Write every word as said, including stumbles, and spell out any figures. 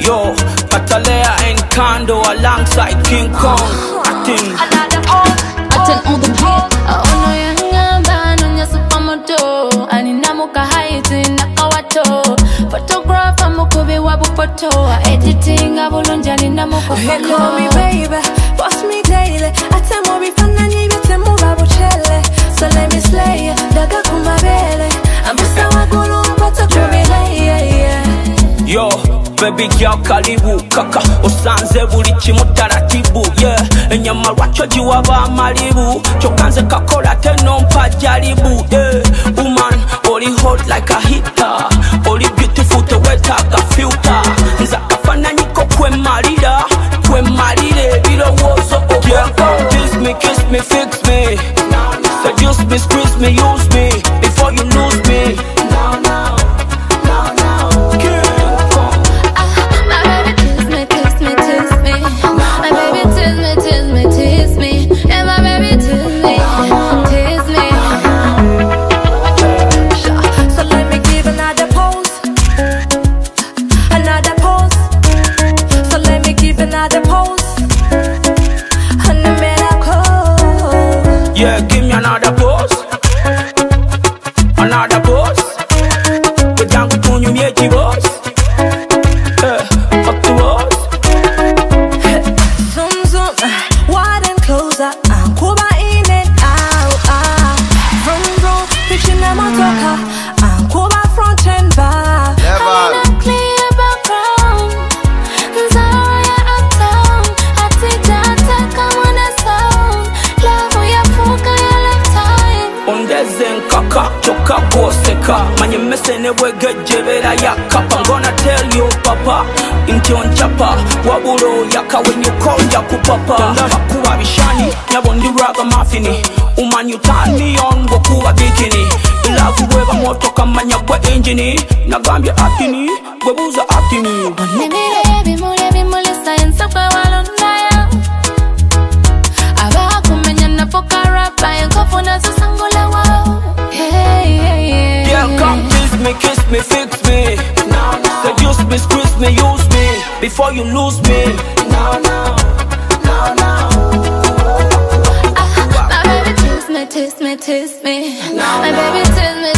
Yo, Catalea and Kondo alongside King Kong. Acting. Acting on the beat. Ono yangamba nonya supermoto. Aninamuka haiti nakawato. Photographer mukubi wabu photo. Editing abulunja ninamuka photo. Hey, call me baby, boss me daily. Atemo bifana nyibete mubabu chele. So let me slay ya, daga kumabele. Ambusa wagulu mpata kumile, yeah, yeah. Yo, baby girl karibu kaka osanze buli kimu taratibu yeah enyama lwacho jiwaba malibu chokanze kakola teno mpa jaribu yeah woman oli hot like a heater oli beautiful to wet aga filter nza kafana niko kwe marida kwe maride birowozo yeah come kiss me kiss me fix me seduce me squeeze me use me before you lose me no no no no Yeah, give me another pose, another pose. But down to you, me a boss. Yeah, fuck the walls. Zoom zoom, wide and closer. I'm Cuba in and out. Ah, vroom vroom, pitching a motorcar. I'm Cuba front and back. I'm in a clear background. Zara uptown. I take that come on a sound. Love for your fuck your lifetime. Undezen kaka choka boseka manye mesene wege jebera yakapa. I'm gonna tell you papa intion chapa wabulo yaka when you call yaku papa kuba bishani nyabondi raga mafini woman you turn me on gokuba bikini love weba moto kamanya kwa engine nagambya atini gwebuza atini Nimire bimule bimule science kwa walonaya aba kumenya napoka rapa yankofuna susangula wao hey hey hey yeah come kiss me kiss me fix me no no seduce me squeeze me use me before you lose me no no no no ah, my baby tease me tease me tease me my baby tease me